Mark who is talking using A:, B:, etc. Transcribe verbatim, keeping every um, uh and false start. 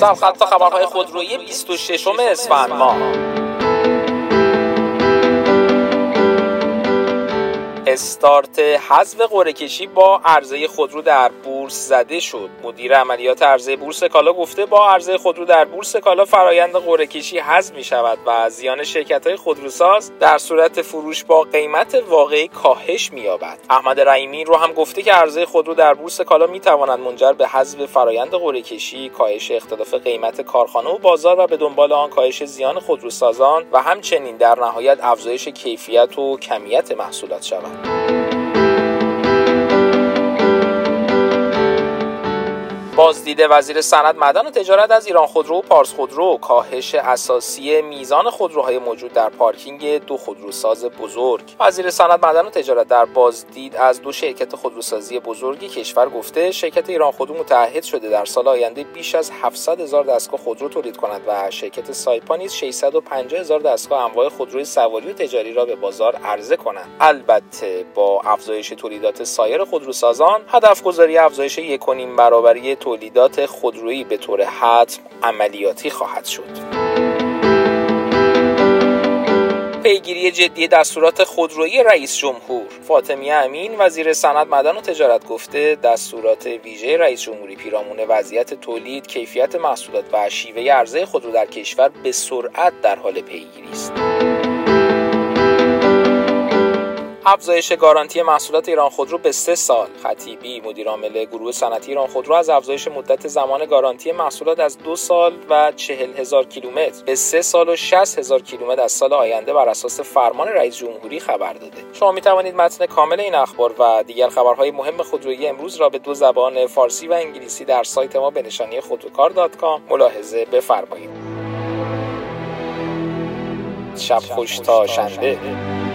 A: سرخط خبرهای خودرویی بیست و ششم اسفند ماه. استارت حذف قرعه‌کشی با عرضه خودرو در بورس زده شد. مدیر عملیات عرضه بورس کالا گفته با عرضه خودرو در بورس کالا فرایند قرعه‌کشی حذف می‌شود و زیان شرکت‌های خودروساز در صورت فروش با قیمت واقعی کاهش می‌یابد. احمد رحیمی رو هم گفته که عرضه خودرو در بورس کالا می‌تواند منجر به حذف فرایند قرعه‌کشی، کاهش اختلاف قیمت کارخانه و بازار و به دنبال آن کاهش زیان خودروسازان و همچنین در نهایت افزایش کیفیت و کمیت محصولات شود. بازدید وزیر صنعت، معدن و تجارت از ایران خودرو و پارس خودرو، کاهش اساسی میزان خودروهای موجود در پارکینگ دو خودروساز بزرگ. وزیر صنعت، معدن و تجارت در بازدید از دو شرکت خودروسازی بزرگ کشور گفته شرکت ایران خودرو متعهد شده در سال آینده بیش از هفتصد هزار دستگاه خودرو تولید کند و شرکت سایپا نیز ششصد و پنجاه هزار دستگاه انواع خودروی سواری و تجاری را به بازار عرضه کنند. البته با افزایش تولیدات سایر خودروسازان، هدف گذاری افزایش یک و نیم برابری تولیدات خودرویی به طور حتم عملیاتی خواهد شد. پیگیری جدی دستورات خودرویی رئیس جمهور. فاطمیه امین، وزیر صنعت، معدن و تجارت گفته دستورات ویژه رئیس جمهوری پیرامون وضعیت تولید، کیفیت محصولات و شیوه عرضه خودرو در کشور به سرعت در حال پیگیری است. افزایش گارانتی محصولات ایران خودرو به سه سال. خطیبی، مدیر عامل گروه صنعتی ایران خودرو، از افزایش مدت زمان گارانتی محصولات از دو سال و چهل هزار کیلومتر به سه سال و شصت هزار کیلومتر از سال آینده بر اساس فرمان رئیس جمهوری خبر داده. شما می توانید متن کامل این اخبار و دیگر خبرهای مهم خودرویی امروز را به دو زبان فارسی و انگلیسی در سایت ما به نشانی خودروکار دات کام ملاحظه بفرمایید. شب خوش تا شنبه.